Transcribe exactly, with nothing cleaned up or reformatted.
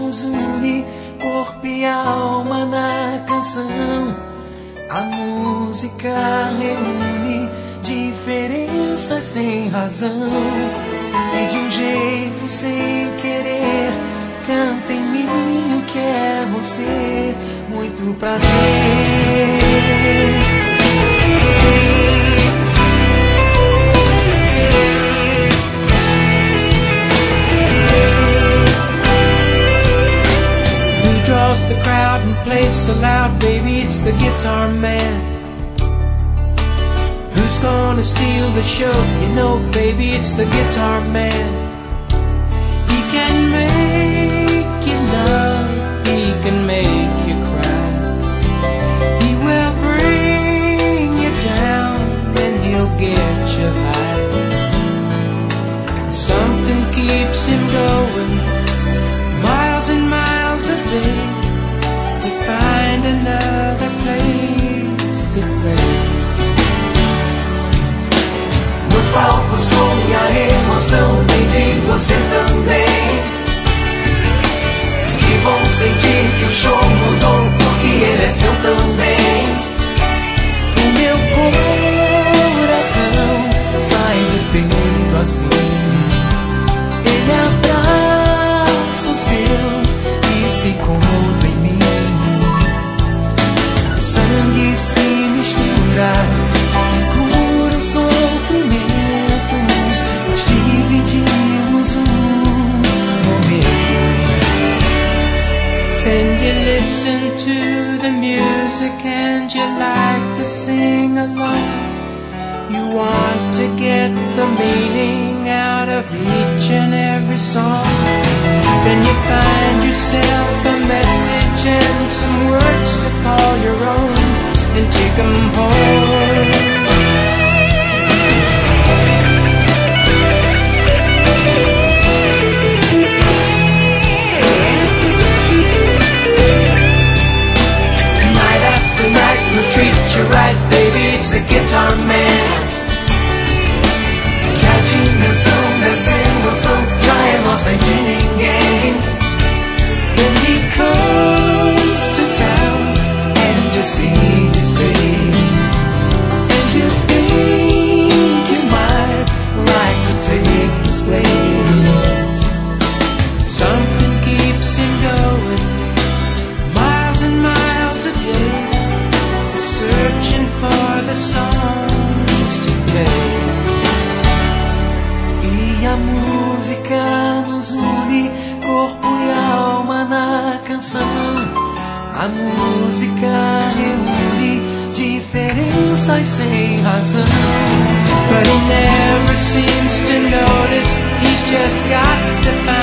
nos une, corpo e alma na canção. A música reúne diferenças sem razão, e de um jeito sem querer canta em mim o que é você. Muito prazer. Who draws the crowd and plays so loud, baby? It's the guitar man. Who's gonna steal the show? You know, baby, it's the guitar man. He can make you love, he can make you cry. He will bring you down and he'll get you high. Something keeps him going, miles and miles a day, to find another place to play. No palco o som e a emoção vem de você também, e vão sentir que o show mudou, porque ele é seu também. O meu coração sai do peito assim, ele abraça o seu e se encontra em mim. O sangue se mistura, cura o sofrimento, nós dividimos um momento. Then you listen to the music and you like to sing along. You want to get the meaning out of each and every song. Then you find yourself a message and some words to call your own, and take them home. Night after night will treat you right, baby, it's the guitar man. Que a dimensão dessa emoção já é nossa e de ninguém. When he comes to town and you see his face, and you think you might like to take his place. Something keeps him going, miles and miles a day, searching for the songs to play. E a música nos une, corpo e alma na canção. A música reúne diferenças sem razão. But he never seems to notice, he's just got to find